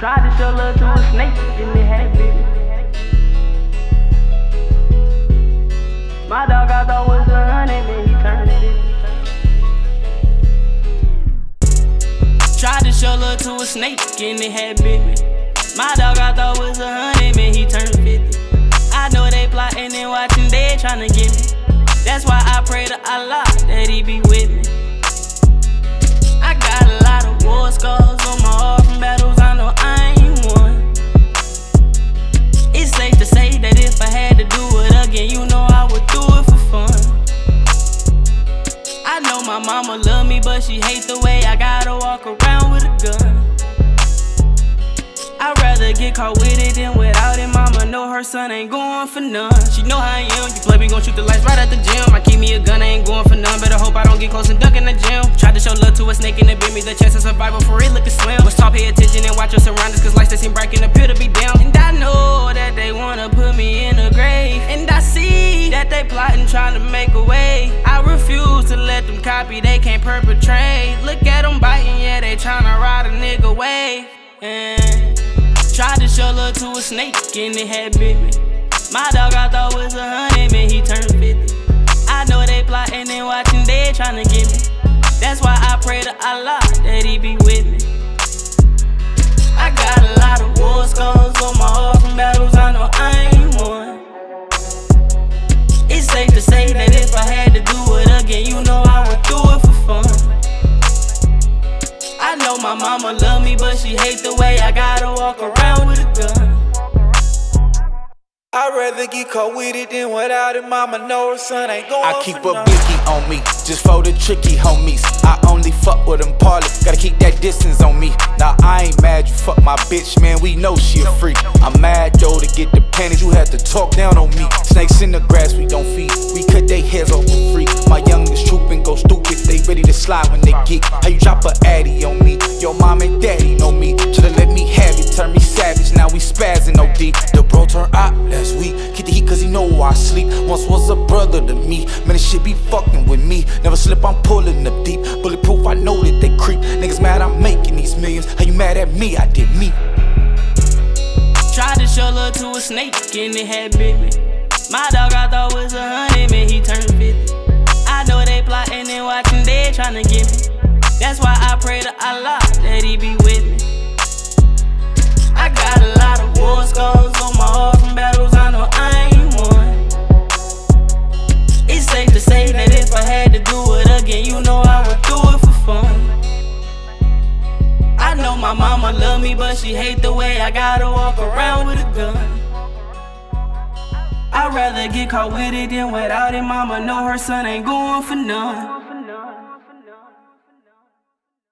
Tried to show love to a snake, and it had bit. My dog I thought was 100, then he turned 50. Tried to show love to a snake, and it had bit me. My dog I thought was 100, man, he turned 50. I know they plotting and watching, they tryna get me. That's why I pray to Allah that he be with me. I got a lot of war scars on my heart from battles I know I ain't won. It's safe to say that if I had to do it again, you know I would do it for fun. I know my mama love me, but she hate the way I gotta walk around with a gun. I'd rather get caught with it than without it. Mama know her son ain't going for none. She know how I am. You play, we gon' shoot the lights right at the gym. I keep me a gun, I ain't going for none. Better hope I don't get close and dunk in the gym. Tried to show love to a snake and it bit me. The chance of survival for it looking slim. Was taught pay attention and watch your surroundings, cause lights that seem bright can appear to be dim. And I know that they wanna put me in a grave, and I see that they plotting trying to make a way. I refuse to let them copy, they can't perpetrate. Look at them biting, yeah, they tryna ride a nigga away. And tried to show love to a snake, and it had bit me. My dog I thought was 100, man, he turned 50. I know they plotting and watching, they tryna get me. That's why I pray to Allah that he be with me. I got a lot of war scars on my heart from battles I know I ain't won. It's safe to say that if I had to do it again, you know I would do it for fun. I know my mama love me, but she hate the way I gotta walk around with a gun. I'd rather get caught with it than without it. Mama know her son ain't going I keep for a none. blicky on me, just for the tricky homies. I only fuck with them parley, gotta keep that distance on me. Now I ain't mad you fuck my bitch, man, we know she a freak. I'm mad though to get the panties, you had to talk down on me. Snakes in the grass we don't feed, we cut they heads off for free. My youngest troopin' go stupid, they ready to slide when they geek. How you drop a addy on me, your mom and daddy know me. Should've let me have it, turn me savage, now we spazzing OD. The bro turned out last week, get the heat cause he know I sleep. Once was a brother to me, man this shit be fucking with me. Never slip, I'm pulling up deep, bulletproof, I know that they creep. Niggas mad I'm making these millions, how you mad at me, I did me. Tried to show love to a snake, and it had bit me. My dog I thought was 100, man, he turned 50. I know they plotting and watching, they tryna get me. That's why I pray to Allah that he be with me. I got a lot of war scars on my heart from battles I know I ain't won. It's safe to say that if I had to do it again, you know I would do it for fun. I know my mama love me, but she hate the way I gotta walk around with a gun. I'd rather get caught with it than without it. Mama know her son ain't going for none.